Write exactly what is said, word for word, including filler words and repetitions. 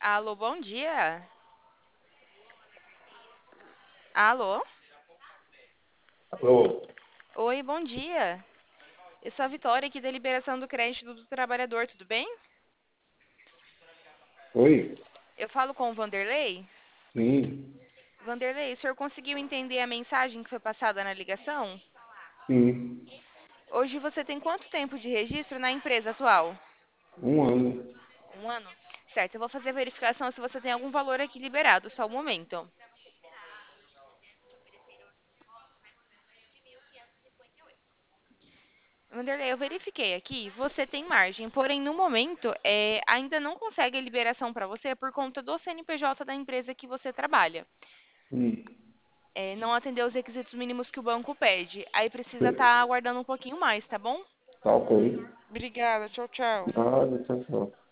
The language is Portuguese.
Alô, bom dia. Alô? Alô, Oi, bom dia. Eu sou a Vitória aqui da Liberação do Crédito do Trabalhador, tudo bem? oi? Eu falo com o Vanderlei. Sim, Vanderlei, o senhor conseguiu entender a mensagem que foi passada na ligação? sim, Hoje você tem quanto tempo de registro na empresa atual? um ano. Um ano? Certo, eu vou fazer a verificação se você tem algum valor aqui liberado, só um momento. Vanderlei, eu verifiquei aqui, você tem margem, porém no momento é, ainda não consegue a liberação para você por conta do C N P J da empresa que você trabalha. Hum, É, não atendeu os requisitos mínimos que o banco pede. Aí precisa sei. estar aguardando um pouquinho mais, tá bom? Tá ok. Obrigada, tchau, tchau. Nada, tchau, tchau.